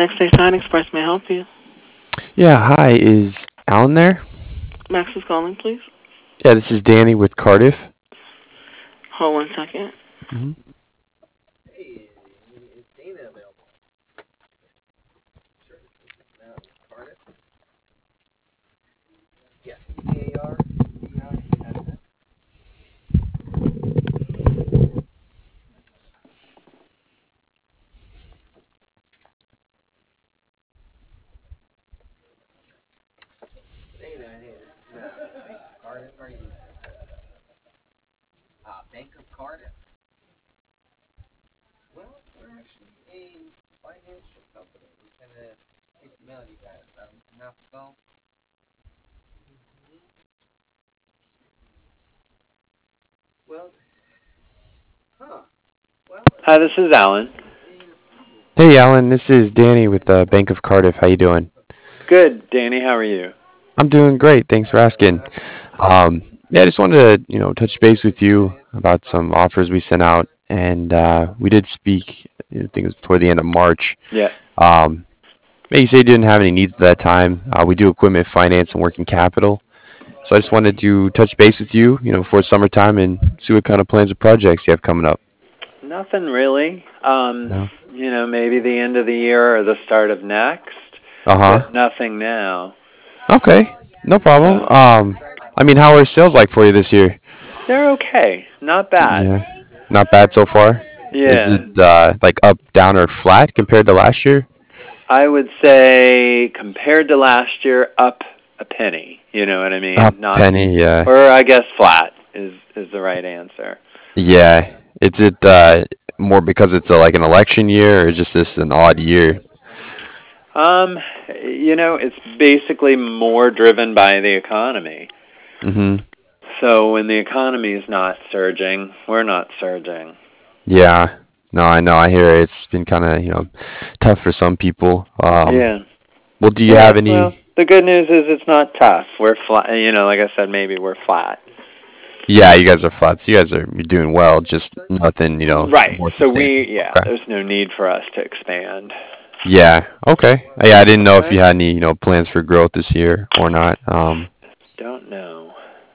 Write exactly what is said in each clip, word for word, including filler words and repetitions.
Next day Sign Express may I help you. Yeah, hi, is Alan there? Max is calling, please. Yeah, this is Danny with Cardiff. Hold one second. hmm Hi, this is Alan. Hey, Alan, this is Danny with uh, Bank of Cardiff. How you doing? Good, Danny. How are you? I'm doing great. Thanks for asking. Um, yeah, I just wanted to, you know, touch base with you about some offers we sent out, and uh, we did speak. I think it was toward the end of March. Yeah. Um, yeah, you said you didn't have any needs at that time. Uh, we do equipment finance and working capital. So I just wanted to touch base with you, you know, before summertime and see what kind of plans and projects you have coming up. Nothing really. Um, No. you know, maybe the end of the year or the start of next, Uh huh. but nothing now. Okay, no problem. So Um, I mean, how are sales like for you this year? they're okay. Not bad. Yeah, not bad so far. Is Yeah. it uh, like up, down, or flat compared to last year? I would say compared to last year, up a penny. You know what I Up mean? Not, penny, yeah, or I guess flat is is the right answer. yeah. Is it uh, more because it's a, like an election year, or just this an odd year? Um, you know, it's basically more driven by the economy. Mm-hmm. So when the economy is not surging, we're not surging. Yeah. No, I know. I hear it. It's been kind of, you know, tough for some people. Um, Yeah. well, do you Yeah, have well, any? the good news is it's not tough. We're flat, you know, like I said, maybe we're flat. Yeah, you guys are flat. So you guys are you're doing well. Just nothing, you know, Right. more So we, substantial. yeah, Okay. there's no need for us to expand. Yeah. Okay. Yeah, I didn't know if you Okay. had any, you know, plans for growth this year or not. Um, Don't know.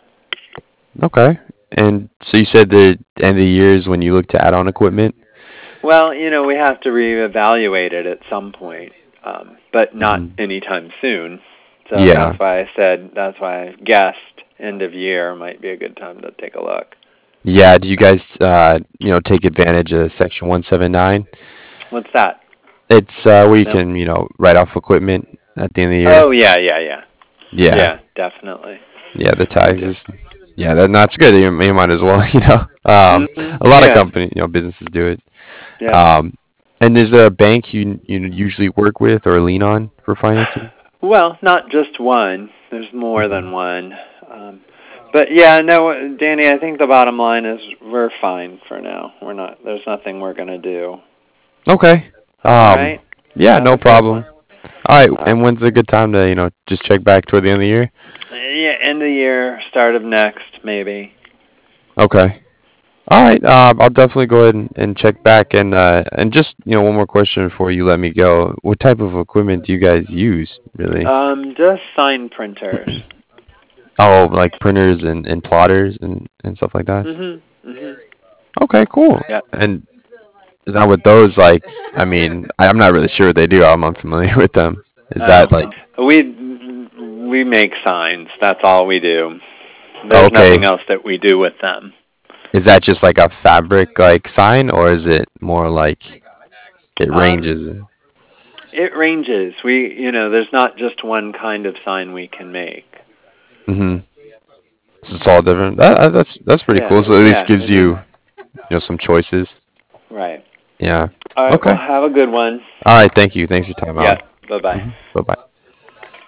okay. And so you said the end of the year is when you look to add on equipment? Well, you know, we have to reevaluate it at some point, um, but not hmm anytime soon. So that's Yeah. why I said, that's why I guessed end of year might be a good time to take a look. Yeah. Do you guys, uh, you know, take advantage of Section one seventy-nine? What's that? It's uh, where you No? can, you know, write off equipment at the end of the year. Oh, yeah, yeah, yeah. Yeah. Yeah, definitely. Yeah, the We do. taxes. Yeah, that, that's good. You, you might as well, you know. Um, Hmm. a lot of Yeah, company, you know, businesses do it. yeah. Um, and is there a bank you you usually work with or lean on for financing? Well, not just one. There's more hmm than one. Um, but yeah, no, Danny. I think the bottom line is we're fine for now. We're not. There's nothing we're gonna do. Okay. All Um, right. You yeah, have no a good one. problem. All right. Uh, And when's a good time to, you know, just check back toward the end of the year? yeah, end of the year, start of next, maybe. Okay. All right. Uh, I'll definitely go ahead and, and check back and uh, and just, you know, one more question before you let me go. What type of equipment do you guys use, really? Um, just sign printers. Oh, like printers and, and plotters and, and stuff like that? Mhm. Mhm. Okay, cool. Yep. And is that what those like? I mean, I- I'm not really sure what they do. I'm unfamiliar with them. Is Oh, that like we we make signs. That's all we do. There's nothing okay? else that we do with them. Is that just like a fabric like sign, or is it more like it Um, ranges? it ranges. We, you know, there's not just one kind of sign we can make. Mm-hmm. So it's all different. That, that- that's that's pretty Yeah, cool. So at least yeah, gives it is. you you know some choices. Right. Yeah. All right. Well, Okay. have a good one. All right. Thank you. Thanks for your time, Yeah. Alan. Bye bye. hmm Bye bye.